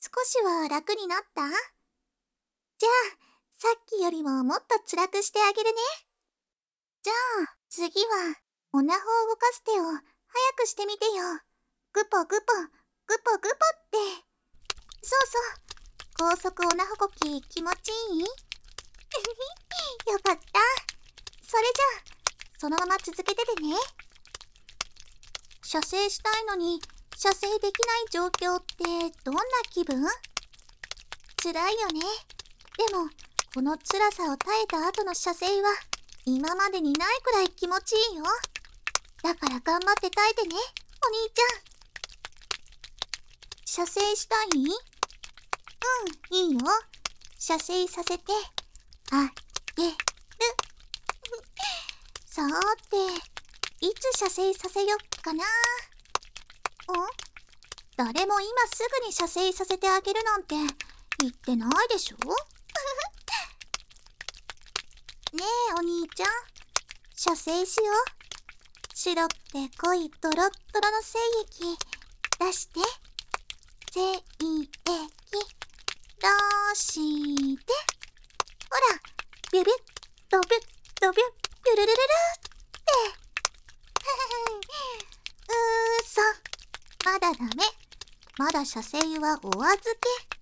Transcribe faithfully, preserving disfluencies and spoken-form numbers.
少しは楽になった？じゃあ、さっきよりももっと辛くしてあげるね。じゃあ、次は、オナホを動かす手を早くしてみてよ。グポグポ、グポグポって。そうそう。高速オナホ呼吸気持ちいい？よかった。それじゃあ、そのまま続けててね。射精したいのに、射精できない状況ってどんな気分？辛いよね。でも、この辛さを耐えた後の射精は、今までにないくらい気持ちいいよ。だから頑張って耐えてね、お兄ちゃん。射精したい？うん、いいよ。射精させて、あげる。さーて、いつ射精させよっかな。ん？誰も今すぐに射精させてあげるなんて言ってないでしょ？ねえお兄ちゃん、射精しよう。白くて濃いドロッドロの精液出して。精液出して。ほら、ビュビュッドビュッドビュッルルルルルって。うーそ、まだダメ。まだ射精はお預け。